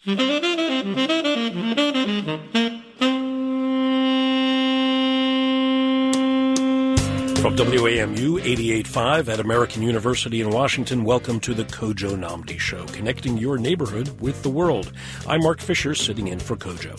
From WAMU 88.5 at American University in Washington, welcome to the Kojo Nnamdi Show, connecting your neighborhood with the world. I'm Mark Fisher, sitting in for Kojo.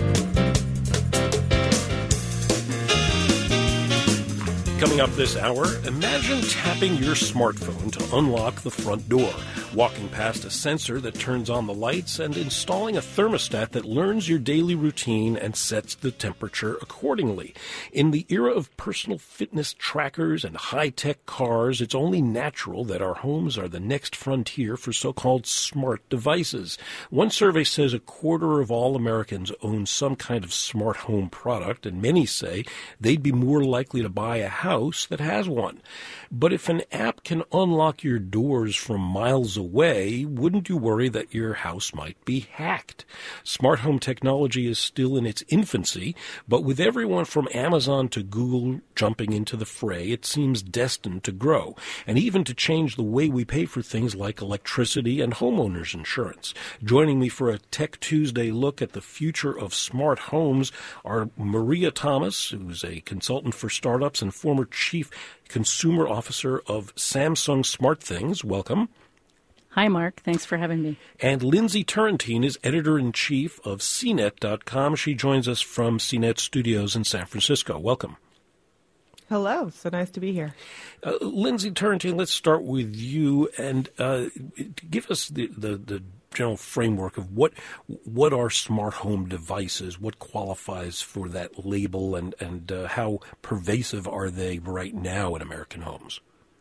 Coming up this hour, imagine tapping your smartphone to unlock the front door, walking past a sensor that turns on the lights, and installing a thermostat that learns your daily routine and sets the temperature accordingly. In the era of personal fitness trackers and high-tech cars, it's only natural that our homes are the next frontier for so-called smart devices. One survey says a quarter of all Americans own some kind of smart home product, and many say they'd be more likely to buy a house that has one. But if an app can unlock your doors from miles away, wouldn't you worry that your house might be hacked? Smart home technology is still in its infancy, but with everyone from Amazon to Google jumping into the fray, it seems destined to grow, and even to change the way we pay for things like electricity and homeowners insurance. Joining me for a Tech Tuesday look at the future of smart homes are Maria Thomas, who's a consultant for startups and former chief consumer officer of Samsung SmartThings. Welcome. Hi, Mark. Thanks for having me. And Lindsay Turrentine is editor-in-chief of CNET.com. She joins us from CNET Studios in San Francisco. Welcome. Hello. So nice to be here. Lindsay Turrentine, let's start with you and give us the general framework of what are smart home devices, what qualifies for that label, and how pervasive are they right now in American homes?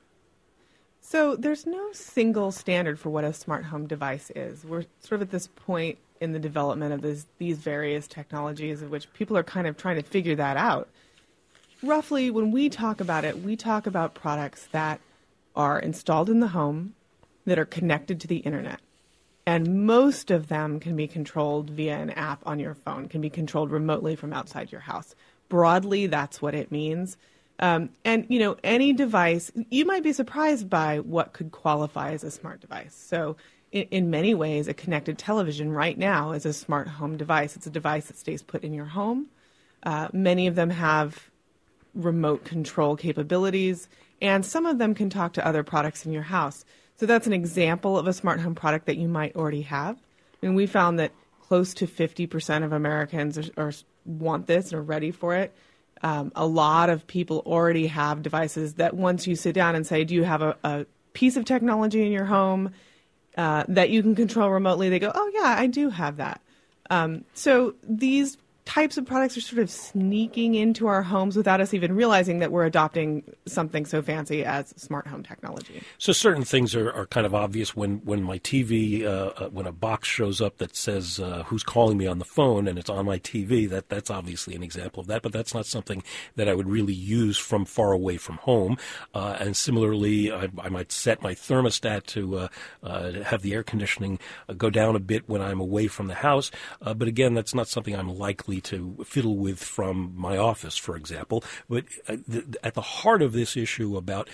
So there's no single standard for what a smart home device is. We're sort of at this point in the development of these various technologies of which people are kind of trying to figure that out. Roughly, when we talk about it, we talk about products that are installed in the home, that are connected to the internet. And most of them can be controlled via an app on your phone, can be controlled remotely from outside your house. Broadly, that's what it means. And, any device, you might be surprised by what could qualify as a smart device. So in many ways, a connected television right now is a smart home device. It's a device that stays put in your home. Many of them have remote control capabilities, and some of them can talk to other products in your house. So that's an example of a smart home product that you might already have. And we found that close to 50% of Americans want this and are ready for it. A lot of people already have devices that once you sit down and say, do you have a piece of technology in your home that you can control remotely? They go, oh, yeah, I do have that. So these types of products are sort of sneaking into our homes without us even realizing that we're adopting something so fancy as smart home technology. So certain things are kind of obvious when my TV, when a box shows up that says who's calling me on the phone and it's on my TV, that's obviously an example of that, but that's not something that I would really use from far away from home. And similarly, I might set my thermostat to have the air conditioning go down a bit when I'm away from the house. But again, that's not something I'm likely to fiddle with from my office, for example. But at the heart of this issue about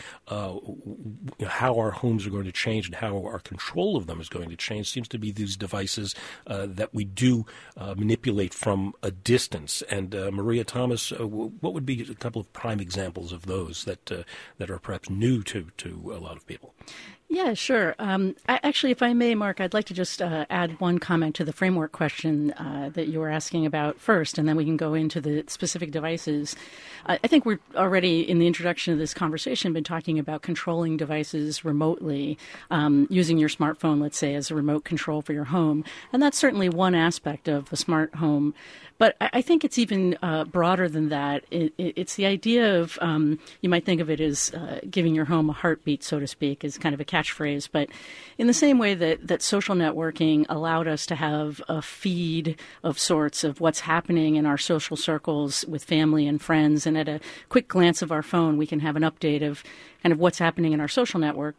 how our homes are going to change and how our control of them is going to change seems to be these devices that we do manipulate from a distance. And Maria Thomas, what would be a couple of prime examples of those that are perhaps new to a lot of people? Yeah, sure. Actually, if I may, Mark, I'd like to just add one comment to the framework question that you were asking about first, and then we can go into the specific devices. I think we're already, in the introduction of this conversation, been talking about controlling devices remotely, using your smartphone, let's say, as a remote control for your home. And that's certainly one aspect of the smart home. But I think it's even broader than that. It's the idea of, you might think of it as giving your home a heartbeat, so to speak, as kind of a catchphrase. But in the same way that social networking allowed us to have a feed of sorts of what's happening in our social circles with family and friends, and at a quick glance of our phone, we can have an update of kind of what's happening in our social network.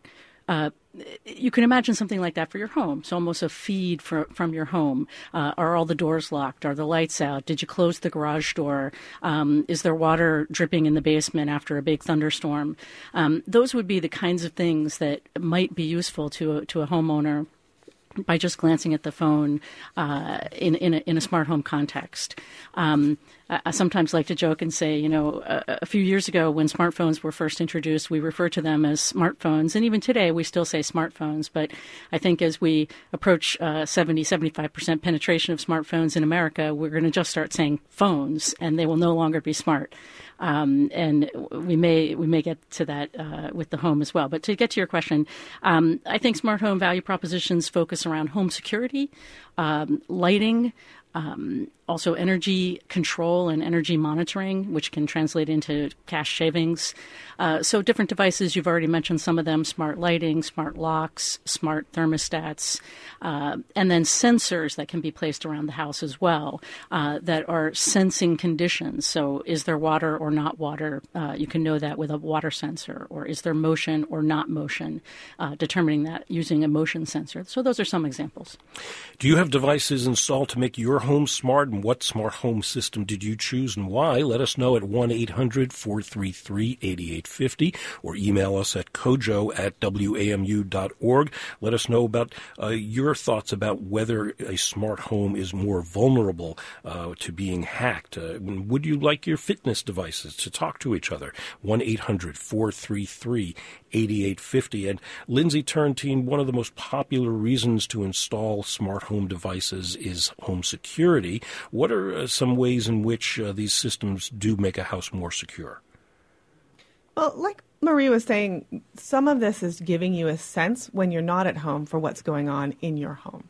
You can imagine something like that for your home. So almost a feed from your home. Are all the doors locked? Are the lights out? Did you close the garage door? Is there water dripping in the basement after a big thunderstorm? Those would be the kinds of things that might be useful to a homeowner by just glancing at the phone in a smart home context. I sometimes like to joke and say, a few years ago when smartphones were first introduced, we referred to them as smartphones. And even today, we still say smartphones. But I think as we approach 75% penetration of smartphones in America, we're going to just start saying phones, and they will no longer be smart. And we may get to that with the home as well. But to get to your question, I think smart home value propositions focus around home security, lighting, also energy control and energy monitoring, which can translate into cash savings. So different devices, you've already mentioned some of them: smart lighting, smart locks, smart thermostats, and then sensors that can be placed around the house as well that are sensing conditions. So is there water or not water? You can know that with a water sensor. Or is there motion or not motion? Determining that using a motion sensor. So those are some examples. Do you have devices installed to make your home smart? And what smart home system did you choose and why? Let us know at 1-800-433-8850 or email us at kojo@wamu.org. Let us know about your thoughts about whether a smart home is more vulnerable to being hacked. Would you like your fitness devices to talk to each other? 1-800-433-8850. And Lindsay Turrentine, one of the most popular reasons to install smart home devices is home security. What are some ways in which these systems do make a house more secure? Well, like Marie was saying, some of this is giving you a sense when you're not at home for what's going on in your home.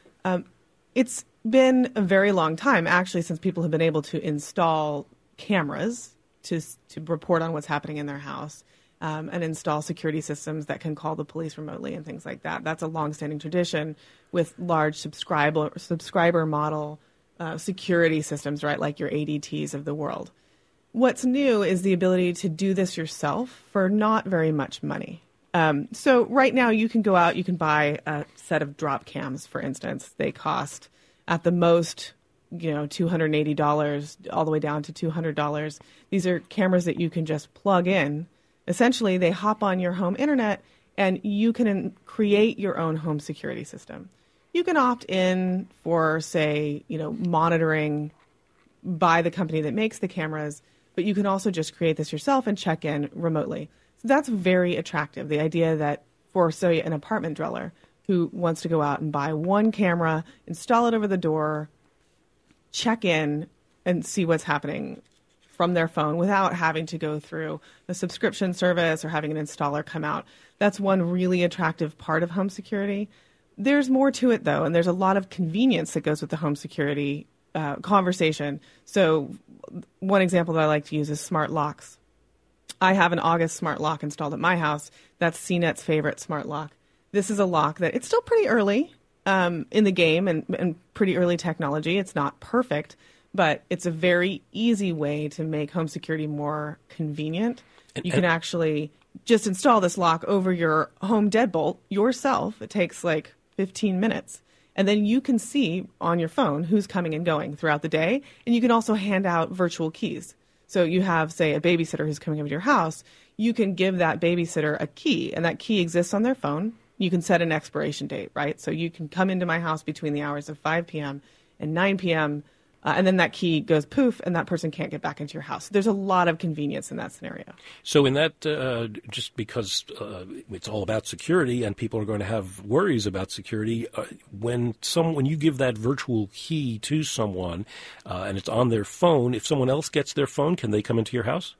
It's been a very long time, actually, since people have been able to install cameras to report on what's happening in their house and install security systems that can call the police remotely and things like that. That's a longstanding tradition with large subscriber model security systems, right, like your ADTs of the world. What's new is the ability to do this yourself for not very much money. So right now you can go out, you can buy a set of drop cams, for instance. They cost at the most, $280 all the way down to $200. These are cameras that you can just plug in. Essentially, they hop on your home internet and you can create your own home security system. You can opt in for, say, monitoring by the company that makes the cameras, but you can also just create this yourself and check in remotely. So that's very attractive. The idea that for, say, an apartment dweller who wants to go out and buy one camera, install it over the door, check in and see what's happening from their phone without having to go through a subscription service or having an installer come out. That's one really attractive part of home security. There's more to it, though, and there's a lot of convenience that goes with the home security conversation. So one example that I like to use is smart locks. I have an August smart lock installed at my house. That's CNET's favorite smart lock. This is a lock that it's still pretty early in the game and pretty early technology. It's not perfect, but it's a very easy way to make home security more convenient. You can actually just install this lock over your home deadbolt yourself. It takes like 15 minutes. And then you can see on your phone who's coming and going throughout the day. And you can also hand out virtual keys. So you have, say, a babysitter who's coming over to your house. You can give that babysitter a key, and that key exists on their phone. You can set an expiration date, right? So you can come into my house between the hours of 5 p.m. and 9 p.m., and then that key goes poof, and that person can't get back into your house. There's a lot of convenience in that scenario. So in that, just because it's all about security and people are going to have worries about security, when you give that virtual key to someone and it's on their phone, if someone else gets their phone, can they come into your house?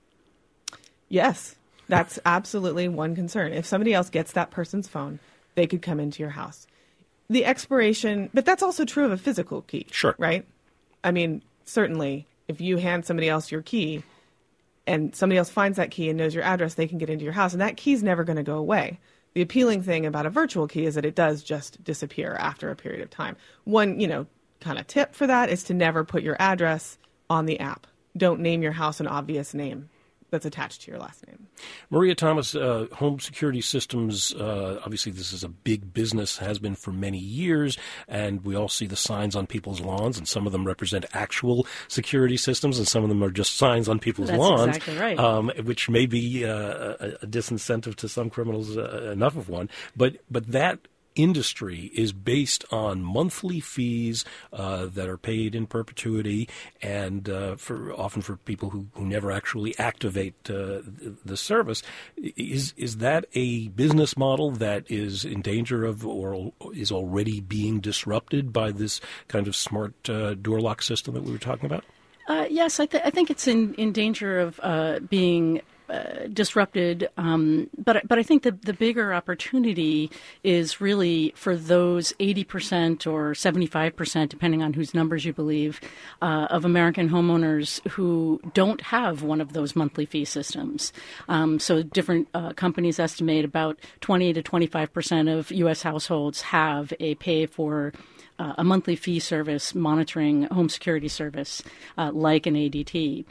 Yes, that's absolutely one concern. If somebody else gets that person's phone, they could come into your house. The expiration, but that's also true of a physical key, sure, right? I mean, certainly, if you hand somebody else your key and somebody else finds that key and knows your address, they can get into your house. And that key's never going to go away. The appealing thing about a virtual key is that it does just disappear after a period of time. One, kind of tip for that is to never put your address on the app. Don't name your house an obvious name that's attached to your last name. Maria Thomas, home security systems, obviously this is a big business, has been for many years, and we all see the signs on people's lawns, and some of them represent actual security systems, and some of them are just signs on people's lawns, exactly right. Which may be a disincentive to some criminals, enough of one. But that industry is based on monthly fees that are paid in perpetuity, and often for people who never actually activate the service. Is that a business model that is in danger of or is already being disrupted by this kind of smart door lock system that we were talking about? Yes, I think it's in danger of being disrupted, but I think the bigger opportunity is really for those 80% or 75%, depending on whose numbers you believe, of American homeowners who don't have one of those monthly fee systems. So different companies estimate about 20 to 25% of U.S. households have a pay for a monthly fee service monitoring home security service like an ADT.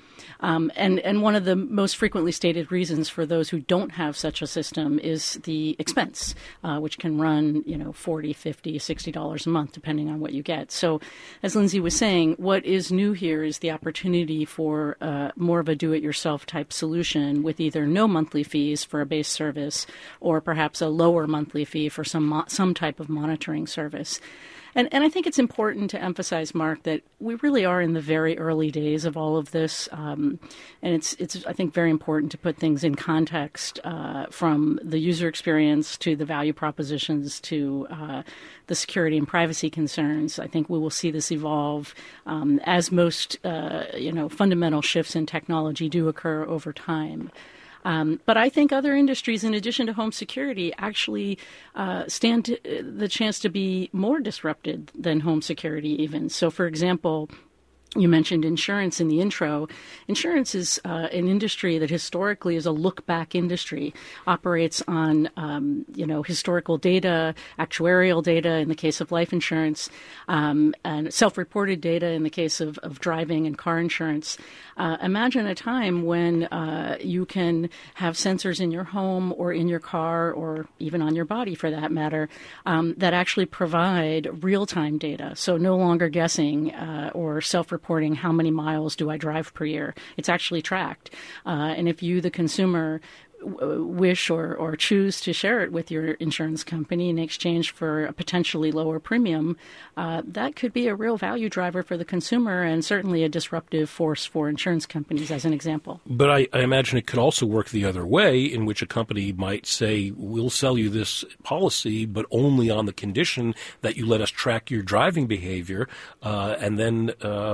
And one of the most frequently stated reasons for those who don't have such a system is the expense, which can run, $40, $50, $60 a month, depending on what you get. So as Lindsay was saying, what is new here is the opportunity for more of a do-it-yourself type solution with either no monthly fees for a base service or perhaps a lower monthly fee for some type of monitoring service. And I think it's important to emphasize, Mark, that we really are in the very early days of all of this, and it's I think very important to put things in context from the user experience to the value propositions to the security and privacy concerns. I think we will see this evolve as most fundamental shifts in technology do occur over time. But I think other industries, in addition to home security, actually stand the chance to be more disrupted than home security even. So, for example, you mentioned insurance in the intro. Insurance is an industry that historically is a look-back industry, operates on, historical data, actuarial data in the case of life insurance, and self-reported data in the case of driving and car insurance. Imagine a time when you can have sensors in your home or in your car or even on your body, for that matter, that actually provide real-time data. So no longer guessing or self-reporting how many miles do I drive per year. It's actually tracked. And if you, the consumer, wish or choose to share it with your insurance company in exchange for a potentially lower premium, that could be a real value driver for the consumer and certainly a disruptive force for insurance companies, as an example. But I imagine it could also work the other way, in which a company might say, we'll sell you this policy, but only on the condition that you let us track your driving behavior, and then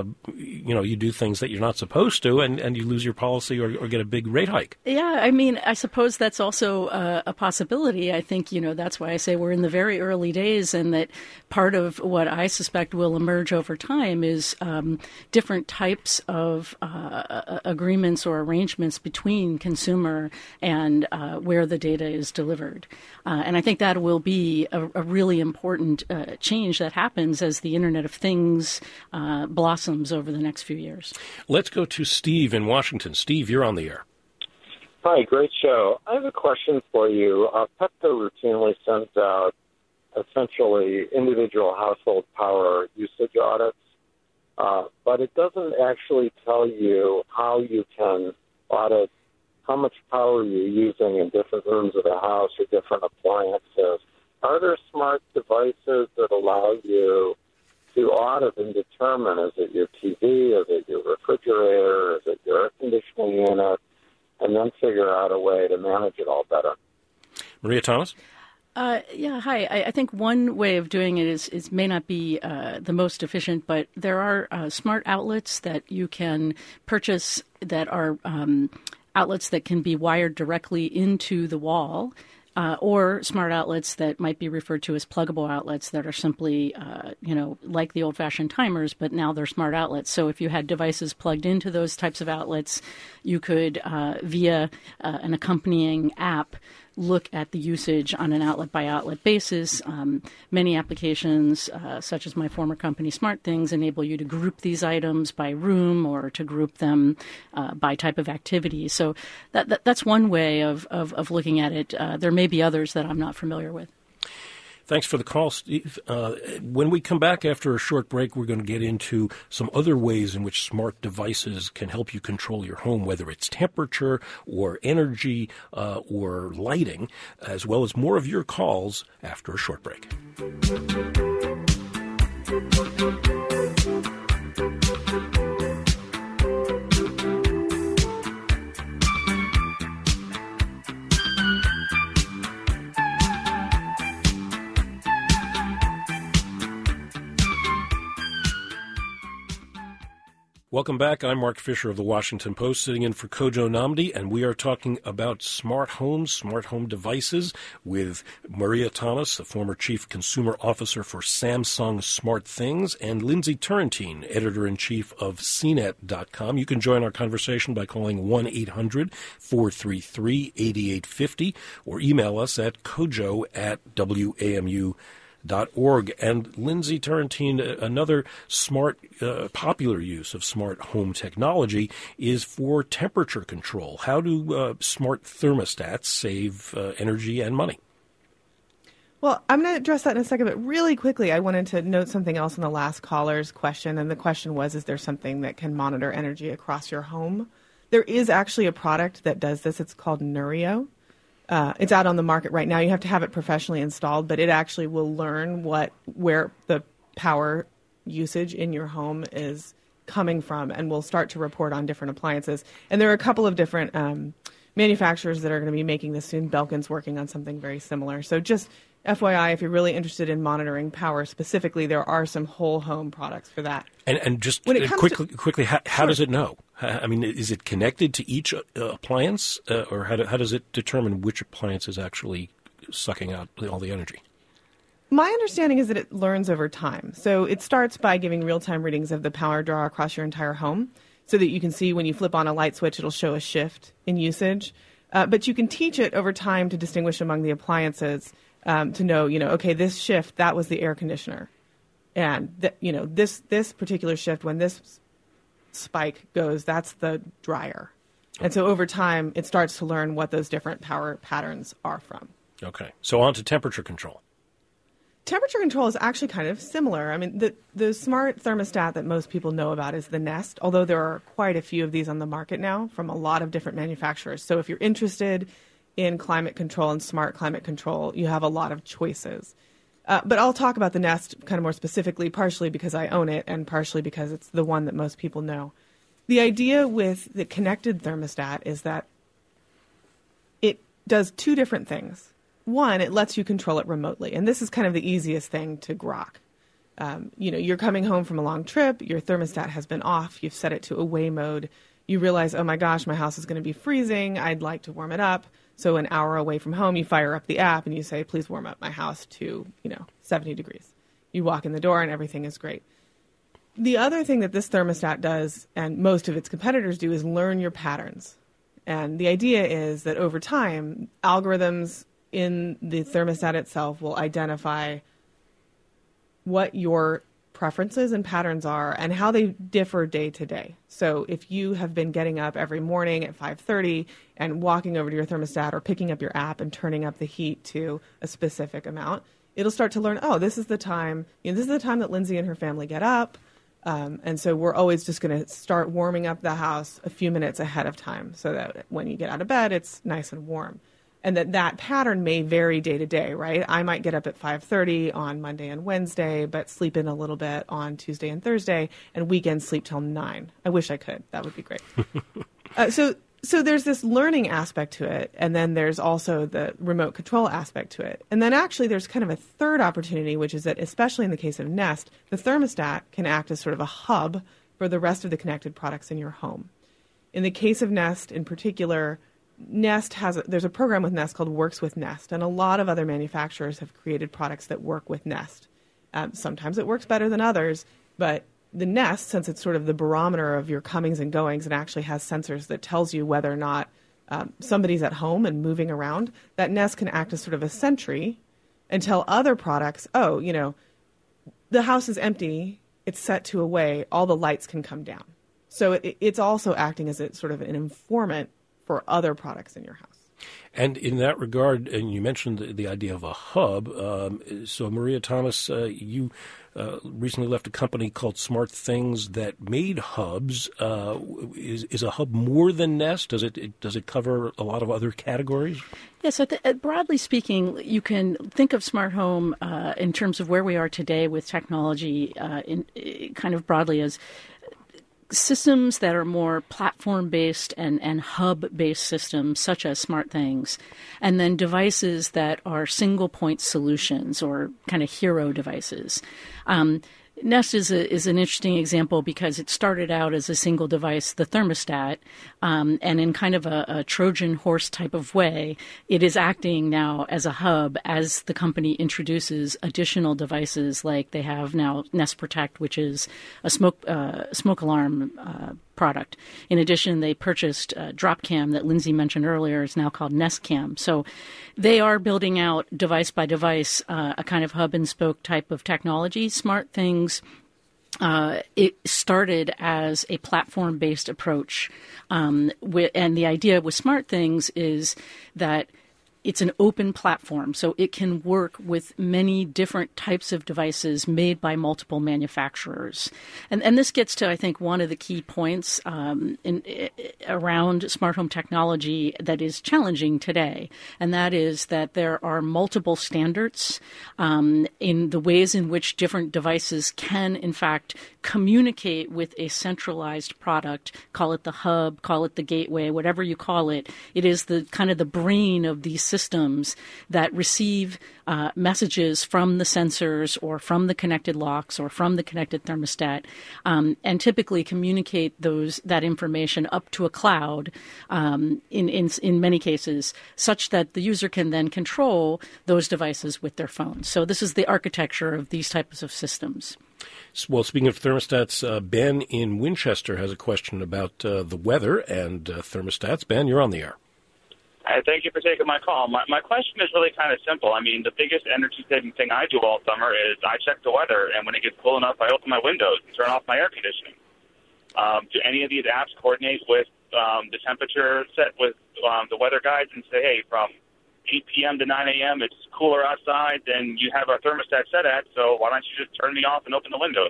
you do things that you're not supposed to, and you lose your policy or get a big rate hike. Yeah, I mean, I suppose that's also a possibility. I think, that's why I say we're in the very early days, and that part of what I suspect will emerge over time is different types of agreements or arrangements between consumer and where the data is delivered. And I think that will be a really important change that happens as the Internet of Things blossoms over the next few years. Let's go to Steve in Washington. Steve, you're on the air. Hi, great show. I have a question for you. Pepco routinely sends out essentially individual household power usage audits, but it doesn't actually tell you how you can audit how much power you're using in different rooms of the house or different appliances. Are there smart devices that allow you to audit and determine, is it your TV, is it your refrigerator, is it your air conditioning unit, and then figure out a way to manage it all better? Maria Thomas? Hi. I think one way of doing it is may not be the most efficient, but there are smart outlets that you can purchase that are outlets that can be wired directly into the wall. Or smart outlets that might be referred to as pluggable outlets that are simply, like the old-fashioned timers, but now they're smart outlets. So if you had devices plugged into those types of outlets, you could, via an accompanying app, look at the usage on an outlet-by-outlet basis. Many applications, such as my former company, SmartThings, enable you to group these items by room or to group them by type of activity. So that's one way of looking at it. There may be others that I'm not familiar with. Thanks for the call, Steve. When we come back after a short break, we're going to get into some other ways in which smart devices can help you control your home, whether it's temperature or energy or lighting, as well as more of your calls after a short break. Welcome back. I'm Mark Fisher of the Washington Post, sitting in for Kojo Nnamdi, and we are talking about smart homes, smart home devices with Maria Thomas, the former Chief Consumer Officer for Samsung SmartThings, and Lindsay Turrentine, Editor-in-Chief of CNET.com. You can join our conversation by calling 1-800-433-8850 or email us at kojo@wamu.org. And Lindsay Turrentine, another smart, popular use of smart home technology is for temperature control. How do smart thermostats save energy and money? Well, I'm going to address that in a second, but really quickly, I wanted to note something else in the last caller's question, and the question was, is there something that can monitor energy across your home? There is actually a product that does this. It's called Neurio. It's out on the market right now. You have to have it professionally installed, but it actually will learn where the power usage in your home is coming from, and will start to report on different appliances. And there are a couple of different manufacturers that are going to be making this soon. Belkin's working on something very similar. So just FYI, if you're really interested in monitoring power specifically, there are some whole home products for that. And just quickly, how Sure. does it know? I mean, is it connected to each appliance, or how does it determine which appliance is actually sucking out all the energy? My understanding is that it learns over time. So it starts by giving real-time readings of the power draw across your entire home, so that you can see when you flip on a light switch, it'll show a shift in usage. But you can teach it over time to distinguish among the appliances, to know, okay, this shift, that was the air conditioner. And, this particular shift, when this spike goes, that's the dryer. And so over time, it starts to learn what those different power patterns are from. Okay. So on to temperature control. Temperature control is actually kind of similar. I mean, the smart thermostat that most people know about is the Nest, although there are quite a few of these on the market now from a lot of different manufacturers. So if you're interested in climate control and smart climate control, you have a lot of choices. But I'll talk about the Nest kind of more specifically, partially because I own it and partially because it's the one that most people know. The idea with the connected thermostat is that it does two different things. One, it lets you control it remotely, and this is kind of the easiest thing to grok. You're coming home from a long trip, your thermostat has been off, you've set it to away mode, you realize, oh my gosh, my house is going to be freezing, I'd like to warm it up. So an hour away from home, you fire up the app and you say, please warm up my house to, 70 degrees. You walk in the door and everything is great. The other thing that this thermostat does, and most of its competitors do, is learn your patterns. And the idea is that over time, algorithms in the thermostat itself will identify what your preferences and patterns are and how they differ day to day. So if you have been getting up every morning at 5:30 and walking over to your thermostat or picking up your app and turning up the heat to a specific amount, it'll start to learn, this is the time, this is the time that Lindsay and her family get up. And so we're always just going to start warming up the house a few minutes ahead of time so that when you get out of bed, it's nice and warm. And that pattern may vary day to day, right? I might get up at 5:30 on Monday and Wednesday, but sleep in a little bit on Tuesday and Thursday, and weekends sleep till 9. I wish I could. That would be great. So there's this learning aspect to it, and then there's also the remote control aspect to it. And then actually there's kind of a third opportunity, which is that, especially in the case of Nest, the thermostat can act as sort of a hub for the rest of the connected products in your home. In the case of Nest in particular, there's a program with Nest called Works with Nest, and a lot of other manufacturers have created products that work with Nest. Sometimes it works better than others, but the Nest, since it's sort of the barometer of your comings and goings and actually has sensors that tells you whether or not somebody's at home and moving around, that Nest can act as sort of a sentry and tell other products, the house is empty, it's set to away, all the lights can come down. So it's also acting as a sort of an informant for other products in your house. And in that regard, and you mentioned the idea of a hub. So, Maria Thomas, you recently left a company called Smart Things that made hubs. Is a hub more than Nest? Does it cover a lot of other categories? Yes, broadly speaking, you can think of smart home in terms of where we are today with technology, kind of broadly as systems that are more platform-based and hub-based systems, such as Smart Things, and then devices that are single-point solutions or kind of hero devices. Nest is an interesting example because it started out as a single device, the thermostat, and in kind of a Trojan horse type of way, it is acting now as a hub as the company introduces additional devices like they have now Nest Protect, which is a smoke alarm product. In addition, they purchased DropCam that Lindsay mentioned earlier is now called Nest Cam. So they are building out device by device a kind of hub and spoke type of technology. Smart Things, it started as a platform-based approach. And the idea with Smart Things is that it's an open platform, so it can work with many different types of devices made by multiple manufacturers. And this gets to, I think, one of the key points around smart home technology that is challenging today, and that is that there are multiple standards in the ways in which different devices can, in fact, communicate with a centralized product. Call it the hub, call it the gateway, whatever you call it. It is the kind of the brain of these systems that receive messages from the sensors or from the connected locks or from the connected thermostat, and typically communicate that information up to a cloud in many cases, such that the user can then control those devices with their phone. So this is the architecture of these types of systems. Well, speaking of thermostats, Ben in Winchester has a question about the weather and thermostats. Ben, you're on the air. Thank you for taking my call. My question is really kind of simple. I mean, the biggest energy-saving thing I do all summer is I check the weather, and when it gets cool enough, I open my windows and turn off my air conditioning. Do any of these apps coordinate with the temperature set with the weather guides and say, hey, from 8 p.m. to 9 a.m., it's cooler outside than you have our thermostat set at, so why don't you just turn me off and open the windows?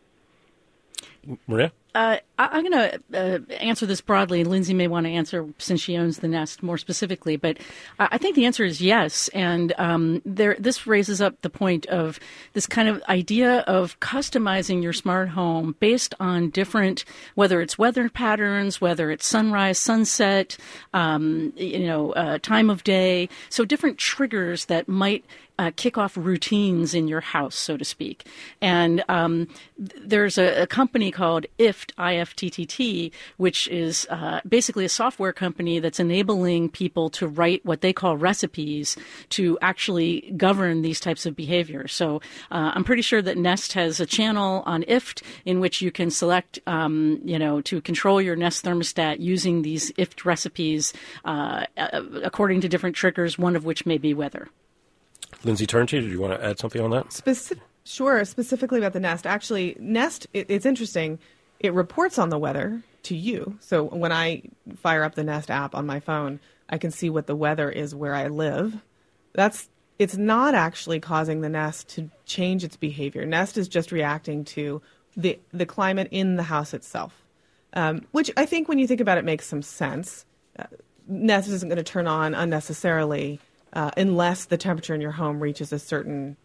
Maria? I'm going to answer this broadly. Lindsay may want to answer since she owns the Nest more specifically, but I think the answer is yes. And this raises up the point of this kind of idea of customizing your smart home based on different, whether it's weather patterns, whether it's sunrise, sunset, time of day. So different triggers that might kick off routines in your house, so to speak. And there's a company called IFTTT, I-F-T-T-T, which is basically a software company that's enabling people to write what they call recipes to actually govern these types of behaviors. So I'm pretty sure that Nest has a channel on IFT in which you can select, to control your Nest thermostat using these IFT recipes according to different triggers, one of which may be weather. Lindsay Turnti, do you want to add something on that? Sure. Specifically about the Nest. Actually, Nest, it's interesting. It reports on the weather to you. So when I fire up the Nest app on my phone, I can see what the weather is where I live. It's not actually causing the Nest to change its behavior. Nest is just reacting to the climate in the house itself, which I think when you think about it makes some sense. Nest isn't going to turn on unnecessarily unless the temperature in your home reaches a certain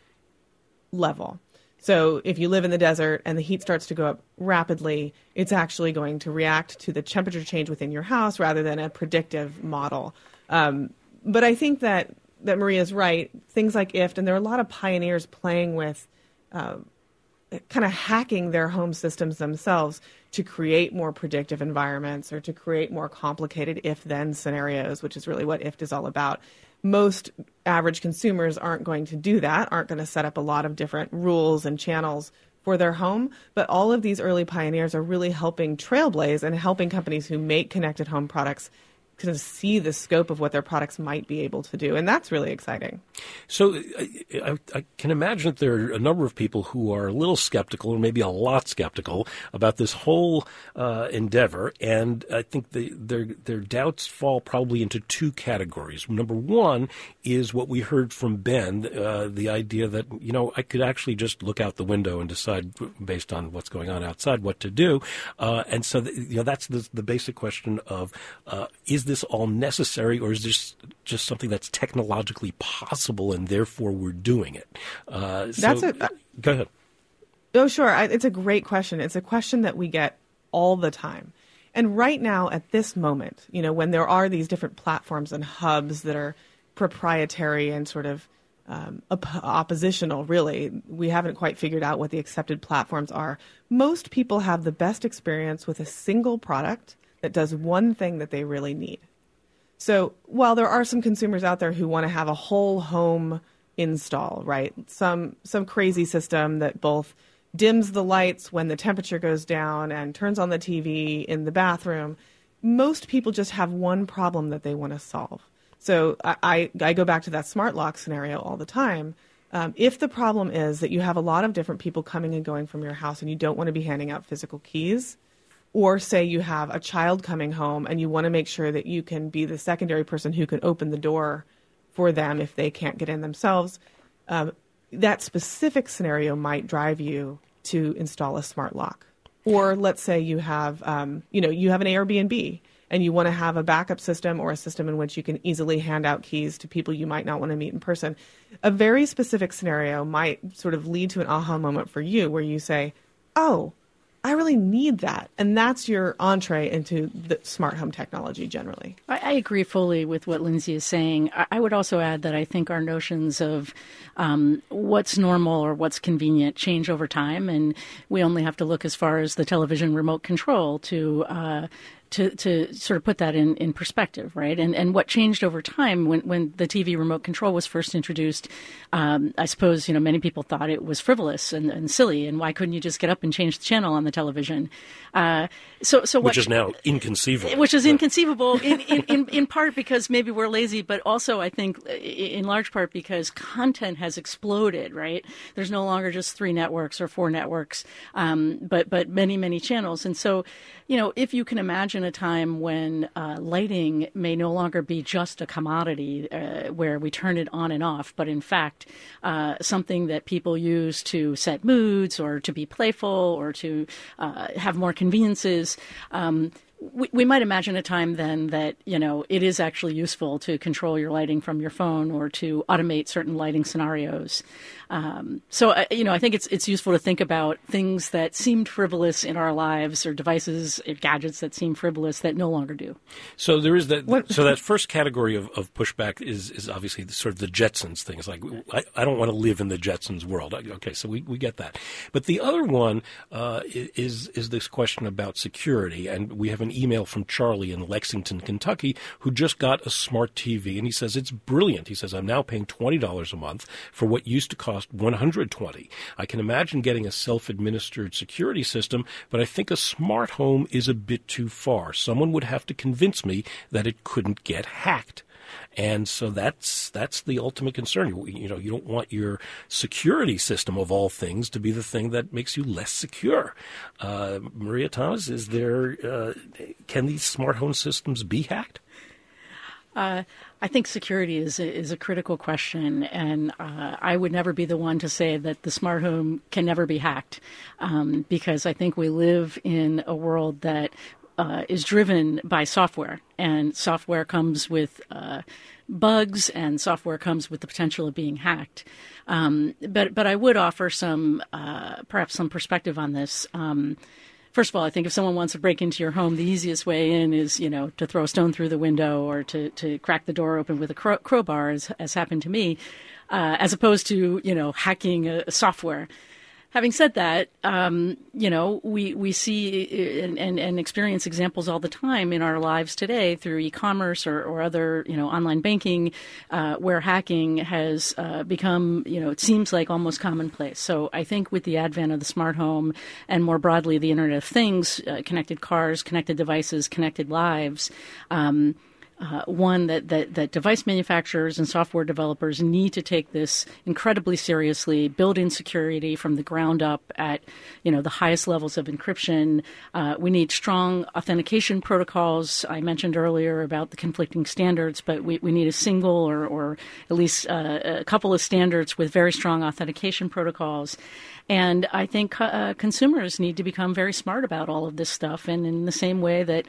level. So if you live in the desert and the heat starts to go up rapidly, it's actually going to react to the temperature change within your house rather than a predictive model. But I think that Maria's right. Things like IFT, and there are a lot of pioneers playing with kind of hacking their home systems themselves to create more predictive environments or to create more complicated if-then scenarios, which is really what IFT is all about. Most average consumers aren't going to do that, aren't going to set up a lot of different rules and channels for their home. But all of these early pioneers are really helping trailblaze and helping companies who make connected home products kind of see the scope of what their products might be able to do. And that's really exciting. So I can imagine that there are a number of people who are a little skeptical, or maybe a lot skeptical, about this whole endeavor. And I think their doubts fall probably into two categories. Number one is what we heard from Ben, the idea that, I could actually just look out the window and decide based on what's going on outside what to do. And so, that's the basic question of, is this all necessary, or is this just something that's technologically possible and therefore we're doing it? Go ahead. Oh, sure. It's a great question. It's a question that we get all the time. And right now, at this moment, when there are these different platforms and hubs that are proprietary and sort of oppositional, really, we haven't quite figured out what the accepted platforms are. Most people have the best experience with a single product that does one thing that they really need. So while there are some consumers out there who want to have a whole home install, right? Some crazy system that both dims the lights when the temperature goes down and turns on the TV in the bathroom, most people just have one problem that they want to solve. So I go back to that smart lock scenario all the time. If the problem is that you have a lot of different people coming and going from your house and you don't want to be handing out physical keys, or say you have a child coming home and you want to make sure that you can be the secondary person who can open the door for them if they can't get in themselves, that specific scenario might drive you to install a smart lock. Or let's say you have, you have an Airbnb and you want to have a backup system or a system in which you can easily hand out keys to people you might not want to meet in person. A very specific scenario might sort of lead to an aha moment for you where you say, oh, I really need that. And that's your entree into the smart home technology generally. I agree fully with what Lindsay is saying. I would also add that I think our notions of what's normal or what's convenient change over time. And we only have to look as far as the television remote control to sort of put that in perspective, right? And what changed over time when the TV remote control was first introduced, I suppose, many people thought it was frivolous and silly, and why couldn't you just get up and change the channel on the television? Which is now inconceivable. Which is inconceivable in part because maybe we're lazy, but also I think in large part because content has exploded, right? There's no longer just 3 networks or 4 networks, but many, many channels. And so, if you can imagine a time when lighting may no longer be just a commodity where we turn it on and off, but in fact something that people use to set moods or to be playful or to have more conveniences, we might imagine a time then that, it is actually useful to control your lighting from your phone or to automate certain lighting scenarios. So I think it's useful to think about things that seemed frivolous in our lives or devices, gadgets that seem frivolous that no longer do. So there is that. So that first category of pushback is obviously sort of the Jetsons thing. It's like, I don't want to live in the Jetsons world. Okay, so we get that. But the other one is this question about security. And we have an email from Charlie in Lexington, Kentucky, who just got a smart TV. And he says, it's brilliant. He says, I'm now paying $20 a month for what used to cost $120. I can imagine getting a self-administered security system, but I think a smart home is a bit too far. Someone would have to convince me that it couldn't get hacked. And so that's the ultimate concern. You don't want your security system of all things to be the thing that makes you less secure. Maria Thomas, can these smart home systems be hacked? I think security is a critical question, and I would never be the one to say that the smart home can never be hacked, because I think we live in a world that is driven by software, and software comes with bugs, and software comes with the potential of being hacked. But I would offer perhaps some perspective on this. First of all, I think if someone wants to break into your home, the easiest way in is, to throw a stone through the window or to crack the door open with a crowbar, as happened to me, as opposed to, hacking a software. Having said that, we see and experience examples all the time in our lives today through e-commerce or other, online banking, where hacking has become, it seems like almost commonplace. So I think with the advent of the smart home and more broadly the Internet of Things, connected cars, connected devices, connected lives, one that device manufacturers and software developers need to take this incredibly seriously, build in security from the ground up at the highest levels of encryption. We need strong authentication protocols. I mentioned earlier about the conflicting standards, but we need a single or at least a couple of standards with very strong authentication protocols. And I think consumers need to become very smart about all of this stuff. And in the same way that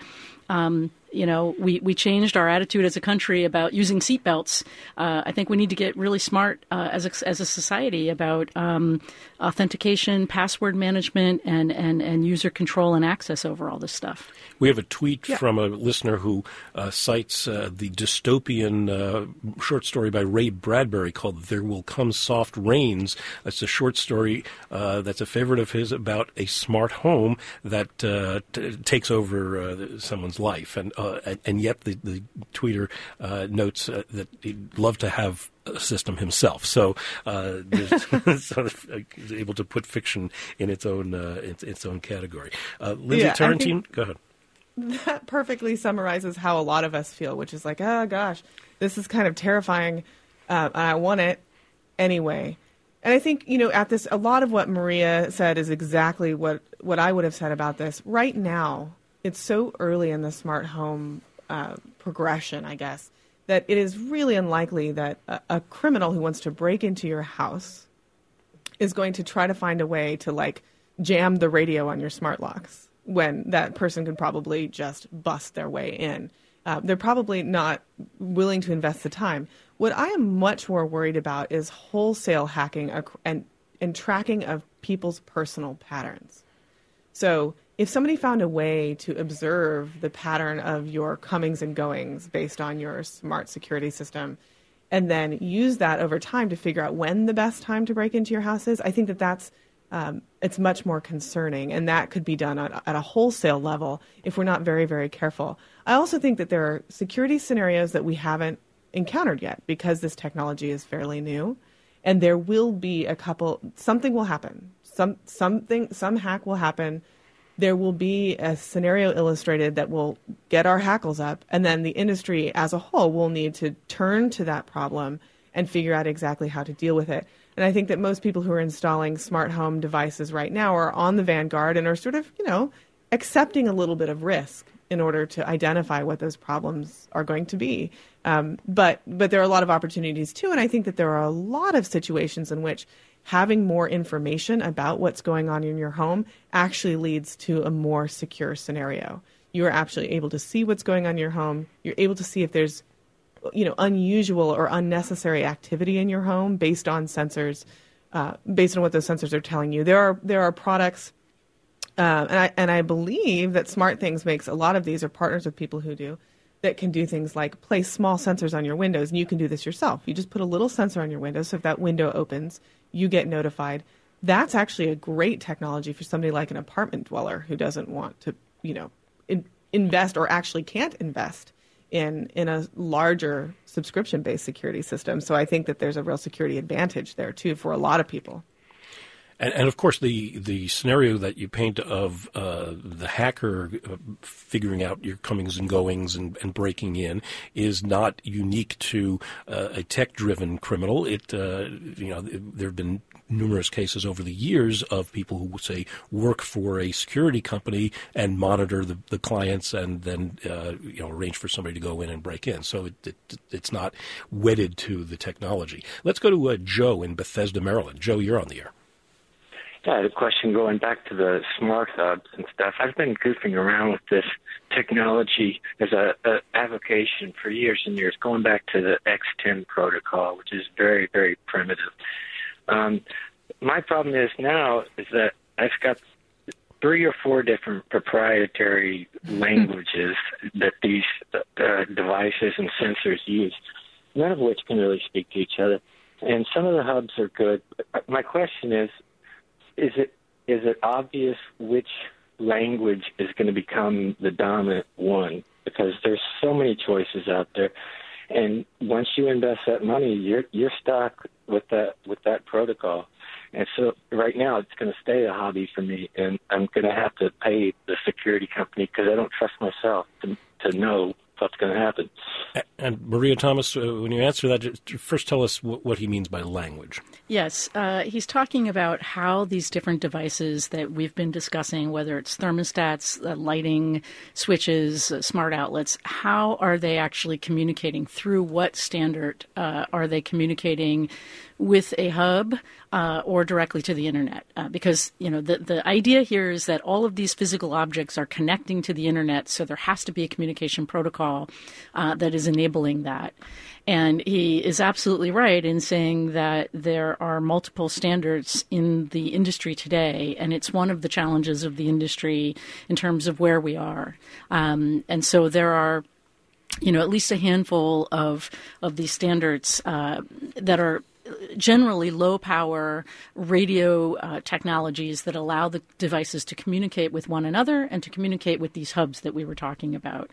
we changed our attitude as a country about using seatbelts, I think we need to get really smart as a society about authentication, password management, and user control and access over all this stuff. We have a tweet from a listener who cites the dystopian short story by Ray Bradbury called There Will Come Soft Rains. It's a short story that's a favorite of his about a smart home that takes over someone's life. And yet the tweeter notes that he'd love to have a system himself. So there's sort of able to put fiction in its own category. Lindsay Tarantino, go ahead. That perfectly summarizes how a lot of us feel, which is like, oh gosh, this is kind of terrifying, and I want it anyway. And I think, a lot of what Maria said is exactly what I would have said about this. Right now, it's so early in the smart home progression, I guess, that it is really unlikely that a criminal who wants to break into your house is going to try to find a way to, jam the radio on your smart locks, when that person could probably just bust their way in. They're probably not willing to invest the time. What I am much more worried about is wholesale hacking and tracking of people's personal patterns. So if somebody found a way to observe the pattern of your comings and goings based on your smart security system and then use that over time to figure out when the best time to break into your house is, I think that's it's much more concerning, and that could be done at a wholesale level if we're not very, very careful. I also think that there are security scenarios that we haven't encountered yet because this technology is fairly new, and there will be something will happen. Some hack will happen. There will be a scenario illustrated that will get our hackles up, and then the industry as a whole will need to turn to that problem and figure out exactly how to deal with it. And I think that most people who are installing smart home devices right now are on the vanguard and are sort of, accepting a little bit of risk in order to identify what those problems are going to be. But there are a lot of opportunities too. And I think that there are a lot of situations in which having more information about what's going on in your home actually leads to a more secure scenario. You are actually able to see what's going on in your home. You're able to see if there's unusual or unnecessary activity in your home based on sensors, based on what those sensors are telling you. There are products, and I believe that SmartThings makes a lot of these, or partners with people who do, that can do things like place small sensors on your windows, and you can do this yourself. You just put a little sensor on your window, so if that window opens, you get notified. That's actually a great technology for somebody like an apartment dweller who doesn't want to, invest or actually can't invest in a larger subscription-based security system. So I think that there's a real security advantage there, too, for a lot of people. And of course, the scenario that you paint of the hacker figuring out your comings and goings and breaking in is not unique to a tech-driven criminal. There have been numerous cases over the years of people who, say, work for a security company and monitor the clients and then arrange for somebody to go in and break in. So it's not wedded to the technology. Let's go to Joe in Bethesda, Maryland. Joe, you're on the air. Yeah, I had a question going back to the smart hubs and stuff. I've been goofing around with this technology as a avocation for years and years, going back to the X10 protocol, which is very, very primitive. My problem is now is that I've got 3 or 4 different proprietary languages that these devices and sensors use, none of which can really speak to each other. And some of the hubs are good. My question is it obvious which language is going to become the dominant one? Because there's so many choices out there, and once you invest that money, you're stuck with that protocol. And so right now it's going to stay a hobby for me, and I'm going to have to pay the security company because I don't trust myself to know what's going to happen. And Maria Thomas, when you answer that, just first tell us what he means by language. Yes, he's talking about how these different devices that we've been discussing, whether it's thermostats, lighting, switches, smart outlets, how are they actually communicating? Through what standard are they communicating with a hub or directly to the internet? Because, the idea here is that all of these physical objects are connecting to the internet, so there has to be a communication protocol that is enabling that. And he is absolutely right in saying that there are multiple standards in the industry today, and it's one of the challenges of the industry in terms of where we are. And so there are, at least a handful of these standards that are generally low-power radio technologies that allow the devices to communicate with one another and to communicate with these hubs that we were talking about.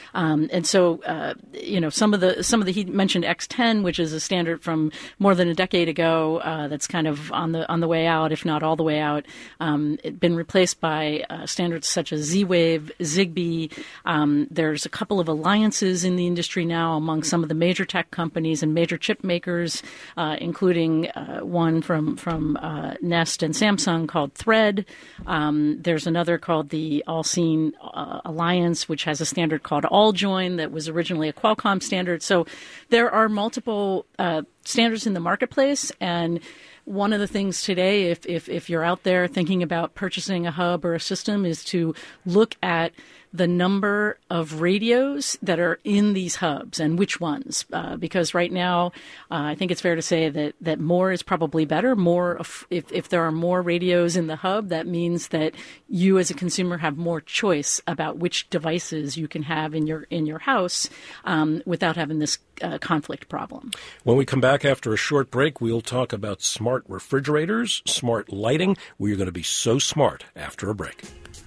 And so, some of the he mentioned X10, which is a standard from more than a decade ago. That's kind of on the way out, if not all the way out. It's been replaced by standards such as Z-Wave, Zigbee. There's a couple of alliances in the industry now among some of the major tech companies and major chip makers, including one from Nest and Samsung called Thread. There's another called the All-Seen Alliance, which has a standard called AllJoyn that was originally a Qualcomm standard. So there are multiple standards in the marketplace, and one of the things today, if you're out there thinking about purchasing a hub or a system, is to look at the number of radios that are in these hubs and which ones. Because right now, I think it's fair to say that more is probably better. More, if there are more radios in the hub, that means that you as a consumer have more choice about which devices you can have in your house without having this conflict problem. When we come back after a short break, we'll talk about smart refrigerators, smart lighting. We're going to be so smart after a break.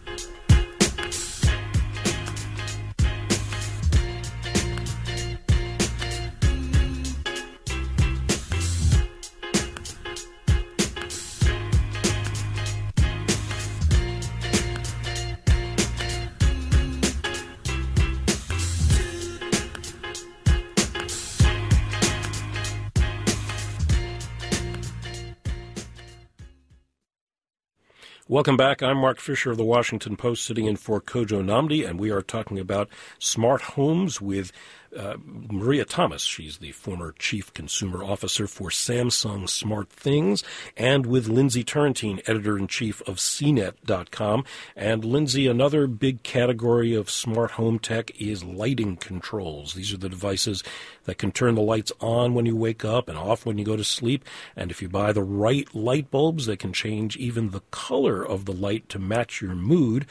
Welcome back. I'm Mark Fisher of the Washington Post, sitting in for Kojo Nnamdi, and we are talking about smart homes with Maria Thomas. She's the former chief consumer officer for Samsung SmartThings, and with Lindsay Turrentine, editor-in-chief of CNET.com. And Lindsay, another big category of smart home tech is lighting controls. These are the devices that can turn the lights on when you wake up and off when you go to sleep. And if you buy the right light bulbs, they can change even the color of the light to match your mood.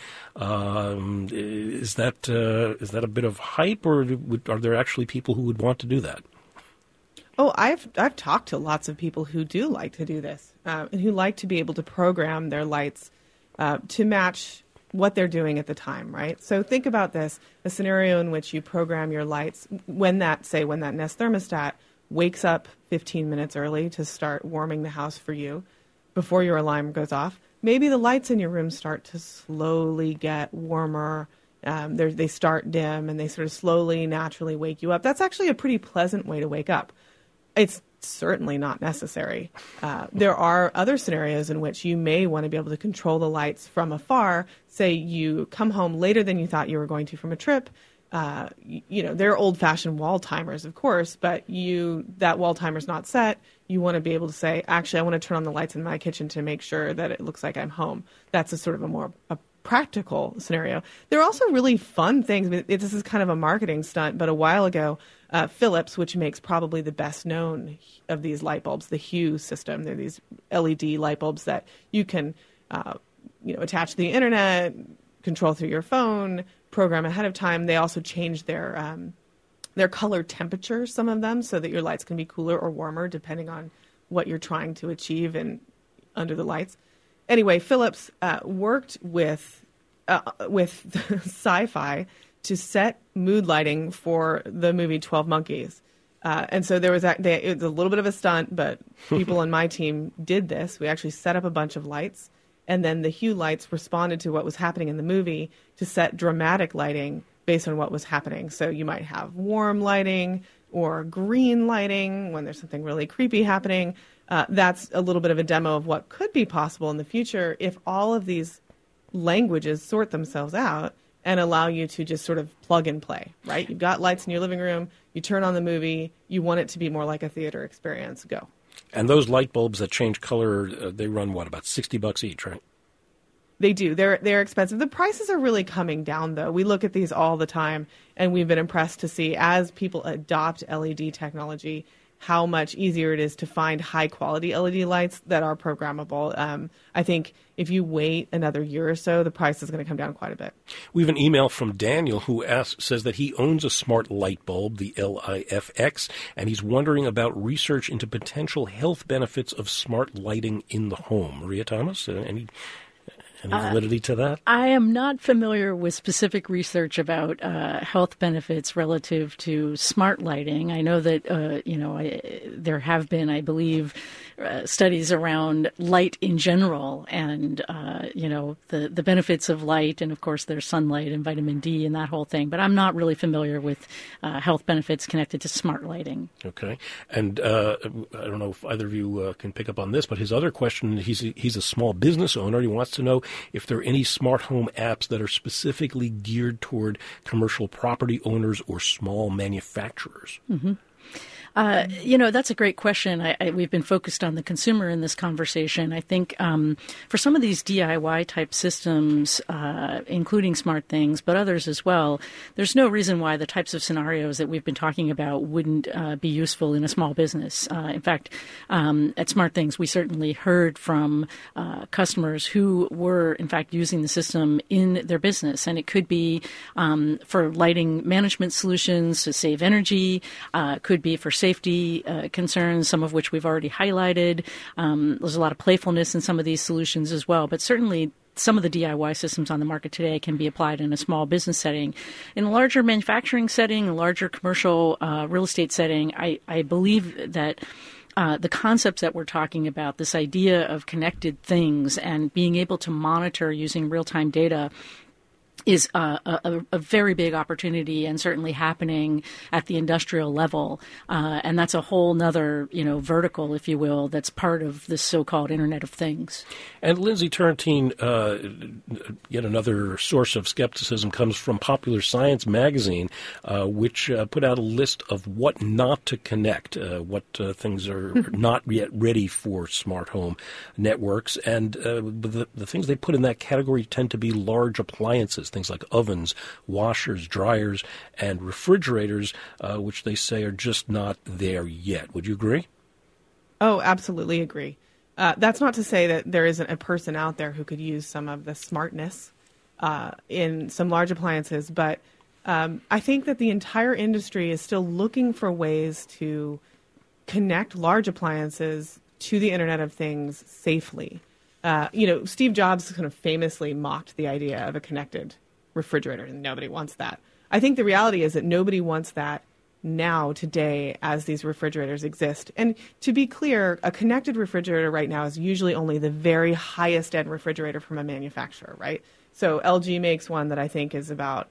Is that a bit of hype, or are there actually people who would want to do that? Oh, I've talked to lots of people who do like to do this and who like to be able to program their lights to match what they're doing at the time, right? So think about this, a scenario in which you program your lights when that Nest thermostat wakes up 15 minutes early to start warming the house for you before your alarm goes off. Maybe the lights in your room start to slowly get warmer. They start dim and they sort of slowly, naturally wake you up. That's actually a pretty pleasant way to wake up. It's certainly not necessary. There are other scenarios in which you may want to be able to control the lights from afar. Say you come home later than you thought you were going to from a trip. There are old-fashioned wall timers, of course, but that wall timer's not set. You want to be able to say, actually, I want to turn on the lights in my kitchen to make sure that it looks like I'm home. That's a sort of a more practical scenario. There are also really fun things. I mean, this is kind of a marketing stunt, but a while ago, Philips, which makes probably the best known of these light bulbs, the Hue system. They're these LED light bulbs that you can, attach to the internet, control through your phone, program ahead of time. They also change their color temperature, some of them, so that your lights can be cooler or warmer depending on what you're trying to achieve under the lights. Anyway, Philips worked with Sci-Fi to set mood lighting for the movie 12 Monkeys. And so it was a little bit of a stunt, but people on my team did this. We actually set up a bunch of lights, and then the Hue lights responded to what was happening in the movie to set dramatic lighting based on what was happening. So you might have warm lighting or green lighting when there's something really creepy happening. That's a little bit of a demo of what could be possible in the future if all of these languages sort themselves out and allow you to just sort of plug and play, right? You've got lights in your living room, you turn on the movie, you want it to be more like a theater experience, go. And those light bulbs that change color, they run, what, about $60 each, right? They do. They're expensive. The prices are really coming down, though. We look at these all the time, and we've been impressed to see, as people adopt LED technology, how much easier it is to find high-quality LED lights that are programmable. I think if you wait another year or so, the price is going to come down quite a bit. We have an email from Daniel who says that he owns a smart light bulb, the LIFX, and he's wondering about research into potential health benefits of smart lighting in the home. Maria Thomas, any validity to that? I am not familiar with specific research about health benefits relative to smart lighting. I know that there have been, I believe, studies around light in general, and the benefits of light, and of course there's sunlight and vitamin D and that whole thing. But I'm not really familiar with health benefits connected to smart lighting. Okay, and I don't know if either of you can pick up on this, but his other question: he's a small business owner. He wants to know if there are any smart home apps that are specifically geared toward commercial property owners or small manufacturers. Mm-hmm. That's a great question. We've been focused on the consumer in this conversation. I think for some of these DIY type systems, including SmartThings, but others as well, there's no reason why the types of scenarios that we've been talking about wouldn't be useful in a small business. In fact, at SmartThings, we certainly heard from customers who were, in fact, using the system in their business. And it could be for lighting management solutions to save energy, could be for safety concerns, some of which we've already highlighted. There's a lot of playfulness in some of these solutions as well, but certainly some of the DIY systems on the market today can be applied in a small business setting. In a larger manufacturing setting, a larger commercial real estate setting, I believe that the concepts that we're talking about, this idea of connected things and being able to monitor using real-time data, is a very big opportunity, and certainly happening at the industrial level. And that's a whole nother, vertical, if you will, that's part of this so-called Internet of Things. And Lindsay Turrentine, yet another source of skepticism, comes from Popular Science magazine, which put out a list of what not to connect, what things are not yet ready for smart home networks. And the things they put in that category tend to be large appliances, things like ovens, washers, dryers, and refrigerators, which they say are just not there yet. Would you agree? Oh, absolutely agree. That's not to say that there isn't a person out there who could use some of the smartness in some large appliances, but I think that the entire industry is still looking for ways to connect large appliances to the Internet of Things safely. Steve Jobs kind of famously mocked the idea of a connected refrigerator, and nobody wants that. I think the reality is that nobody wants that now, today, as these refrigerators exist. And to be clear, a connected refrigerator right now is usually only the very highest end refrigerator from a manufacturer, right? So LG makes one that I think is about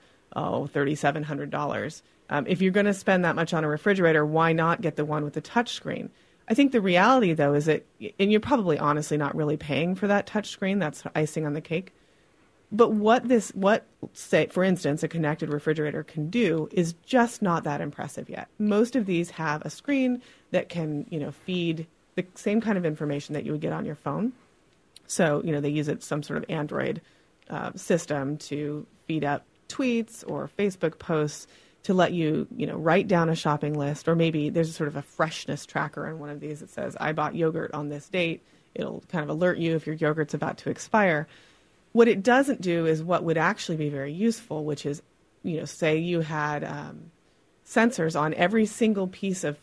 $3,700. If you're going to spend that much on a refrigerator, why not get the one with the touch screen? I think the reality, though, is that, and you're probably honestly not really paying for that touch screen, that's icing on the cake. But say, for instance, a connected refrigerator can do is just not that impressive yet. Most of these have a screen that can, feed the same kind of information that you would get on your phone. So, they use some sort of Android system to feed up tweets or Facebook posts to let you, write down a shopping list, or maybe there's sort of a freshness tracker in one of these that says, I bought yogurt on this date. It'll kind of alert you if your yogurt's about to expire. What it doesn't do is what would actually be very useful, which is, say you had sensors on every single piece of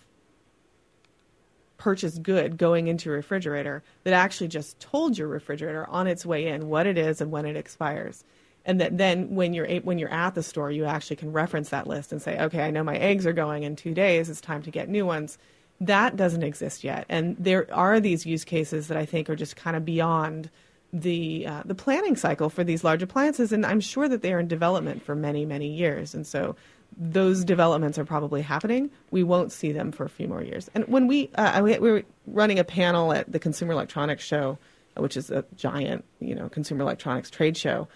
purchased good going into your refrigerator that actually just told your refrigerator on its way in what it is and when it expires. And that then when you're at the store, you actually can reference that list and say, okay, I know my eggs are going in 2 days. It's time to get new ones. That doesn't exist yet. And there are these use cases that I think are just kind of beyond the planning cycle for these large appliances, and I'm sure that they are in development for many, many years. And so those developments are probably happening. We won't see them for a few more years. And when we were running a panel at the Consumer Electronics Show, which is a giant, consumer electronics trade show,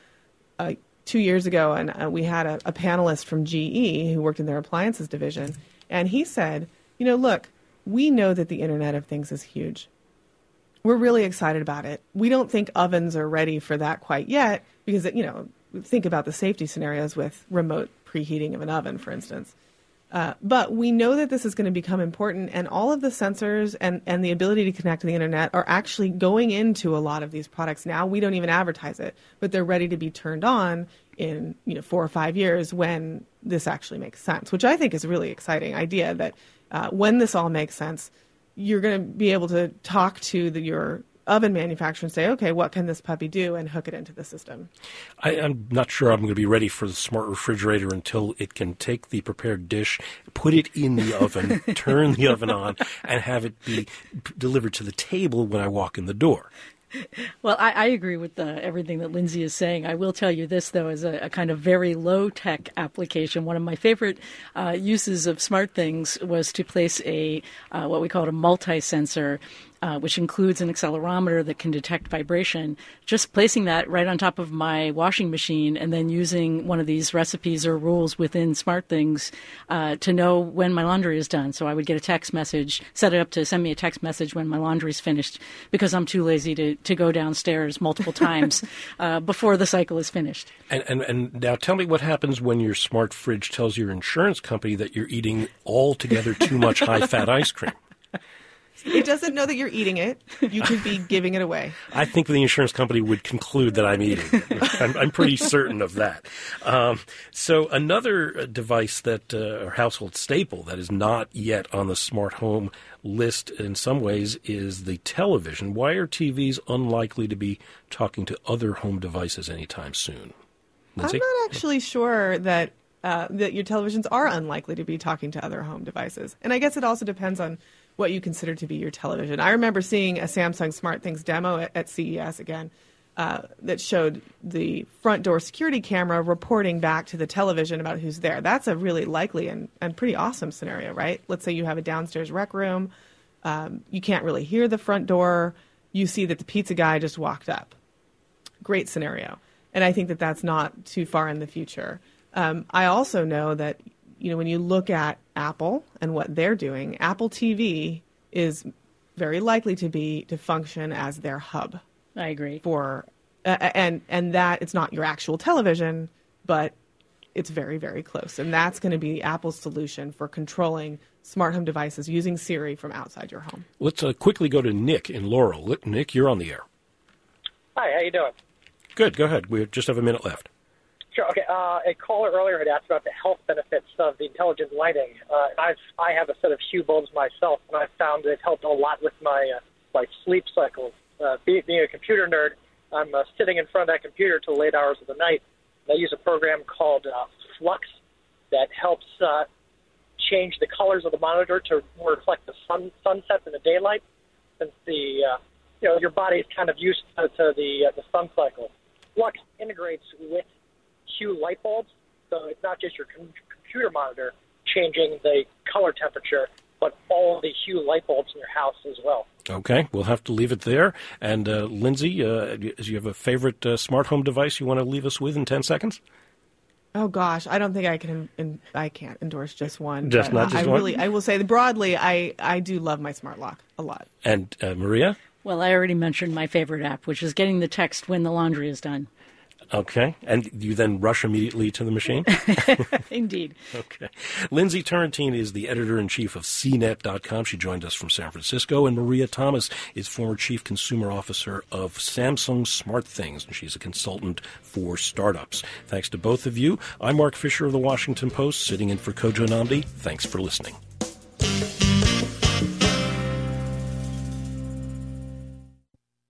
2 years ago, and we had a panelist from GE who worked in their appliances division, and he said, look, we know that the Internet of Things is huge. We're really excited about it. We don't think ovens are ready for that quite yet because, think about the safety scenarios with remote preheating of an oven, for instance. But we know that this is going to become important, and all of the sensors and the ability to connect to the Internet are actually going into a lot of these products now. We don't even advertise it, but they're ready to be turned on in 4 or 5 years when this actually makes sense, which I think is a really exciting idea that when this all makes sense, you're going to be able to talk to your oven manufacturer and say, okay, what can this puppy do, and hook it into the system. I'm not sure I'm going to be ready for the smart refrigerator until it can take the prepared dish, put it in the oven, turn the oven on, and have it be delivered to the table when I walk in the door. Well, I agree with everything that Lindsay is saying. I will tell you this, though, as a kind of very low-tech application. One of my favorite uses of SmartThings was to place what we call a multi-sensor, which includes an accelerometer that can detect vibration. Just placing that right on top of my washing machine and then using one of these recipes or rules within SmartThings to know when my laundry is done. So I would get a text message, set it up to send me a text message when my laundry is finished because I'm too lazy to go downstairs multiple times before the cycle is finished. And now tell me what happens when your smart fridge tells your insurance company that you're eating altogether too much high-fat ice cream. It doesn't know that you're eating it. You could be giving it away. I think the insurance company would conclude that I'm eating it. I'm pretty certain of that. So another device or household staple that is not yet on the smart home list in some ways is the television. Why are TVs unlikely to be talking to other home devices anytime soon? Lindsay? I'm not actually sure that your televisions are unlikely to be talking to other home devices. And I guess it also depends on what you consider to be your television. I remember seeing a Samsung SmartThings demo at CES again that showed the front door security camera reporting back to the television about who's there. That's a really likely and pretty awesome scenario, right? Let's say you have a downstairs rec room. You can't really hear the front door. You see that the pizza guy just walked up. Great scenario. And I think that that's not too far in the future. I also know that when you look at Apple and what they're doing, Apple TV is very likely to function as their hub. I agree. And that it's not your actual television, but it's very, very close. And that's going to be Apple's solution for controlling smart home devices using Siri from outside your home. Let's quickly go to Nick in Laurel. Nick, you're on the air. Hi, how you doing? Good, go ahead. We just have a minute left. Sure. Okay. A caller earlier had asked about the health benefits of the intelligent lighting. I have a set of Hue bulbs myself, and I've found it helped a lot with my sleep cycles. Being a computer nerd, I'm sitting in front of that computer till late hours of the night. And I use a program called Flux that helps change the colors of the monitor to reflect the sunsets in the daylight, since your body is kind of used to the sun cycle. Flux integrates with Hue light bulbs, so it's not just your computer monitor changing the color temperature, but all of the Hue light bulbs in your house as well. Okay, we'll have to leave it there. And Lindsay, do you have a favorite smart home device you want to leave us with in 10 seconds? Oh gosh, I don't think I can't endorse just one. Just not just one? I will say that broadly, I do love my smart lock a lot. And Maria? Well, I already mentioned my favorite app, which is getting the text when the laundry is done. Okay. And you then rush immediately to the machine? Indeed. Okay. Lindsay Turrentine is the editor-in-chief of CNET.com. She joined us from San Francisco. And Maria Thomas is former chief consumer officer of Samsung SmartThings, and she's a consultant for startups. Thanks to both of you. I'm Mark Fisher of The Washington Post, sitting in for Kojo Nnamdi. Thanks for listening.